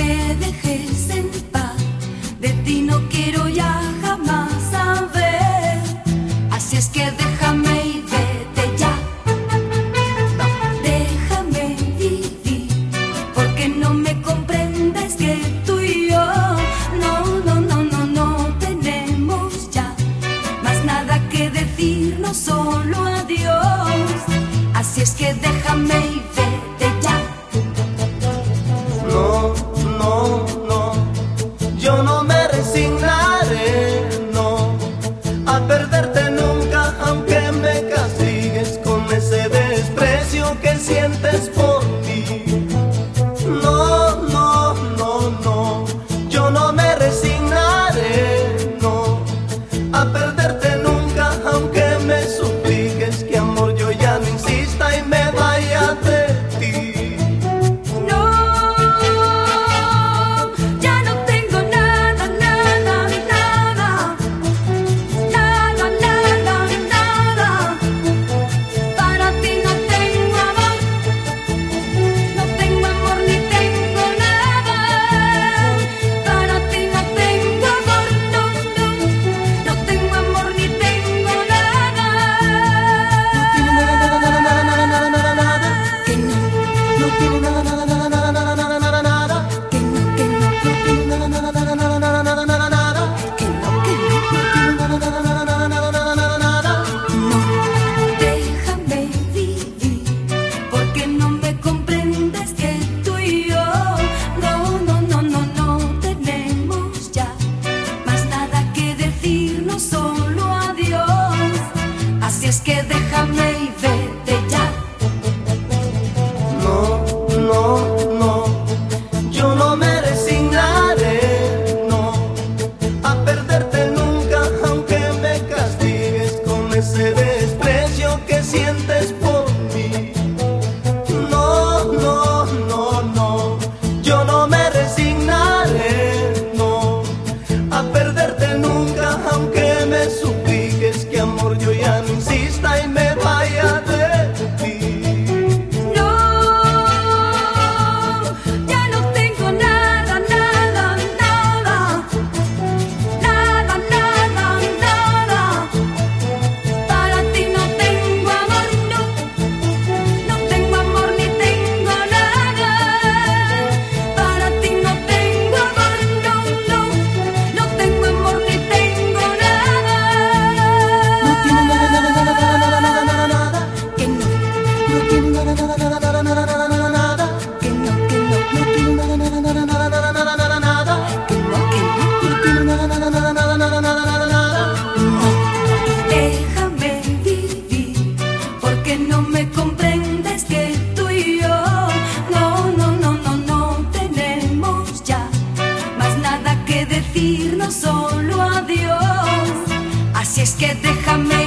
me dejes en paz, de ti no quiero ya jamás saber. Así es que déjame y vete ya. No, déjame vivir, porque no me comprendes que tú y yo no tenemos ya más nada que decirnos, solo adiós. Así es que déjame y vete ya. No, no, no, yo no me resignaré, no, a perderte nunca, aunque me castigues con ese desprecio que sientes por mí. No, no, no, no, yo no me resignaré, no, a perderte nunca, aunque me supliques que amor yo ya no insista y me vaya de ti. Es que déjame y vete ya. No, no, no, yo no me resignaré, no, a perderte nunca, aunque me castigues con ese desprecio que sientes por mí. No, no, no, no, yo no me resignaré, no, a perderte nunca, aunque me supliques que amor yo ya no insista y me vaya de ti. No, ya no tengo nada, nada, nada, nada, nada, nada. Para ti no tengo amor, no tengo amor ni tengo nada. Para ti no tengo amor, no tengo amor ni tengo nada. No tiene nada, nada, nada, nada, nada, nada, nada, Que no, no tiene nada, nada, nada, nada, nada, nada, nada, que no, no tiene nada, nada, nada, nada, nada, nada, nada, nada, que no, que no. no tiene nada, nada, nada, nada, nada, nada, nada, nada. Déjame vivir, porque no me comprendes que tú y yo no tenemos ya más nada que decirnos, solo adiós. Así es que déjame